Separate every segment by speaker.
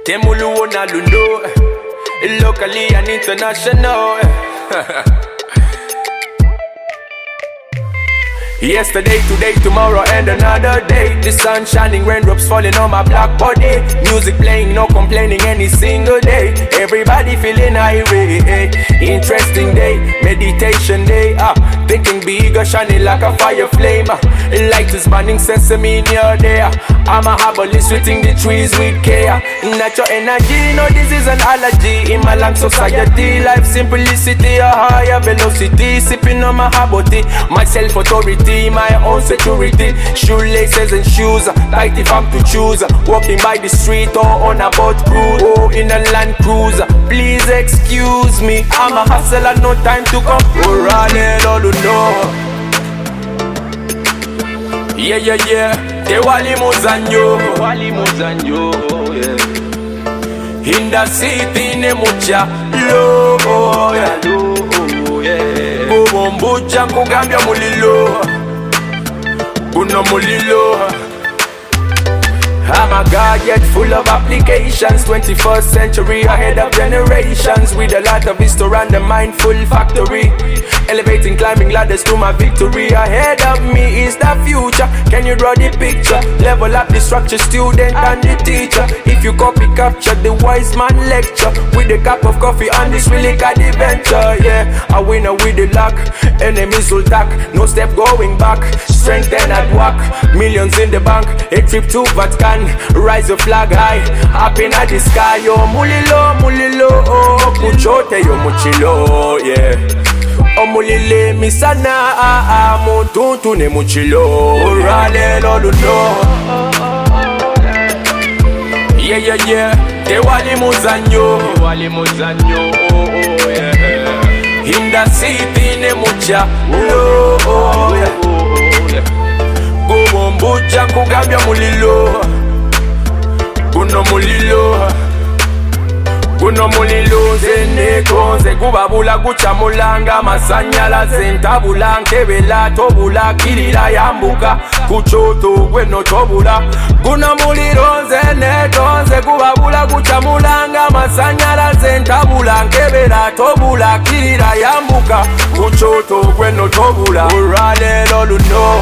Speaker 1: Temulu wona luno, locally and international. Yesterday, today, tomorrow, and another day. The sun shining, raindrops falling on my black body. Music playing, no complaining any single day. Everybody feeling irate. Interesting day, meditation day. Thinking bigger, shining like a fire flame. Light is burning sesame in your day. I'm a herbalist, sweating the trees with care. Natural energy, no disease and allergy. In my long society, life simplicity, a higher velocity. Sipping on my herbal tea, my self-authority, my own security. Shoelaces and shoes, tight if I'm to choose. Walking by the street or on a boat cruise, or in a land cruise. Please excuse me, I'm a hustler, no time to come. Yeah, yeah, yeah. Tewali Muzanyo, yeah. In the city, Nemucha, low, yeah. Kumbucha, Kugambia Mulilo, Kuno Mulilo. I'm a gadget full of applications, 21st century ahead of generations, with a lot of history and a mindful factory. Elevating, climbing ladders to my victory. Ahead of me is the future. Can you draw the picture? Level up the structure, student and the teacher. If you copy, capture the wise man lecture. With a cup of coffee on this really got the venture. Yeah, a winner with the luck. Enemies will tack, no step going back. Strength and at work, millions in the bank. A trip to Vatican, rise the flag high. Up in the sky, yo mulilo, mulilo. Oh, kuchote yo muchilo, yeah. Omulile misana mutuntu ne muchilo rale loluno. Yeah, yeah, yeah. Tewali Muzanyo, yeah. In the city ne mucha oh, yeah. Kumbucha kugambia mulilo, kuno mulilo. Kuno mulilo zene konze kubabula kuchamulanga masanyala zentabula nkebela tobula kilila yambuka kuchoto gweno tobula. Kuno mulilo zene konze kubabula kuchamulanga masanyala zentabula nkebela tobula kilila yambuka kuchoto gweno tobula. Urale loluno.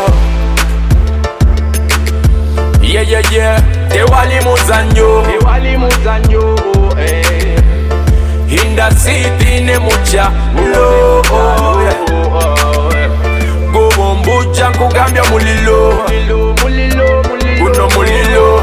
Speaker 1: Yeah, yeah, yeah. Tewali Muzanyo, eh. In the city, Nemucha, oh, yeah. Go Bombucha, Kugambia Mulilo, Kuno Mulilo.